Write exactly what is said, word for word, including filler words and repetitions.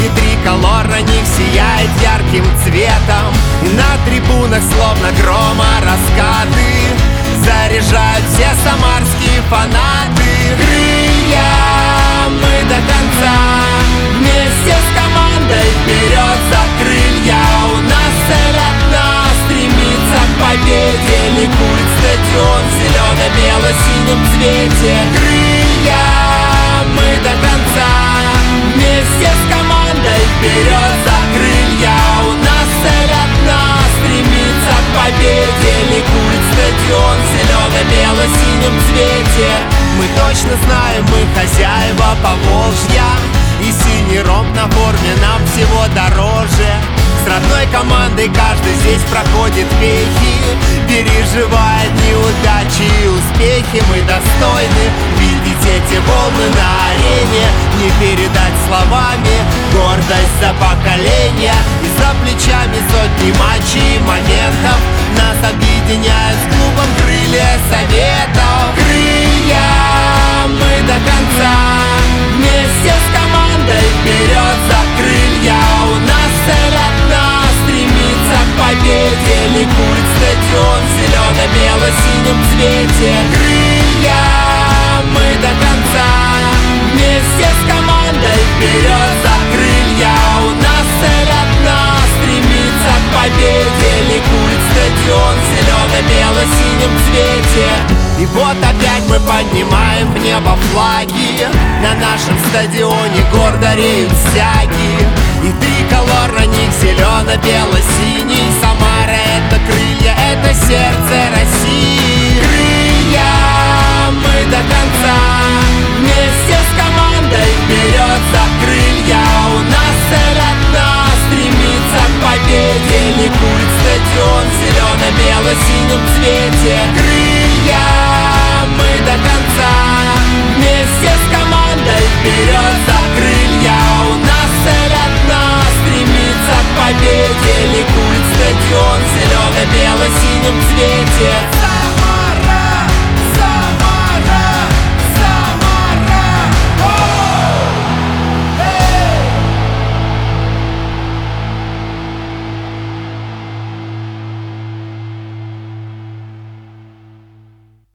И триколор на них сияет ярким цветом. И на трибунах словно грома раскаты заряжают все самарские фанаты. Крылья, мы до конца вместе с командой вперед за крылья. У нас цель одна — стремиться к победе. Ликует стадион в зелено-бело-синем цвете. Крылья, мы до конца вместе с командой вперед за крылья. У нас цель одна — стремиться к победе. Ликует стадион в зелено-бело-синем цвете. Мы точно знаем, мы хозяева Поволжья, и синий ромб на форме нам всего дороже. С родной командой каждый здесь проходит вехи, переживает неудачи и успехи. Мы достойны видеть эти волны на арене, не передать словами гордость за поколение. И за плечами сотни матчей и моментов нас объединяют с клубом «Крылья Советов». Крылья, мы до конца вместе с командой вперед за крылья. У нас цель одна — стремиться к победе. Ликует стадион в зелено-бело-синем цвете. Крылья, мы до конца вместе с командой вперед за крылья. У нас цель одна — стремиться к победе. Ликует стадион в зелено-бело-синем цвете. И вот опять мы поднимаем в небо флаги, на нашем стадионе гордо реют стяги. И триколор на них зелено-бело-синий. Самара — это крылья, это сердце России. Крылья,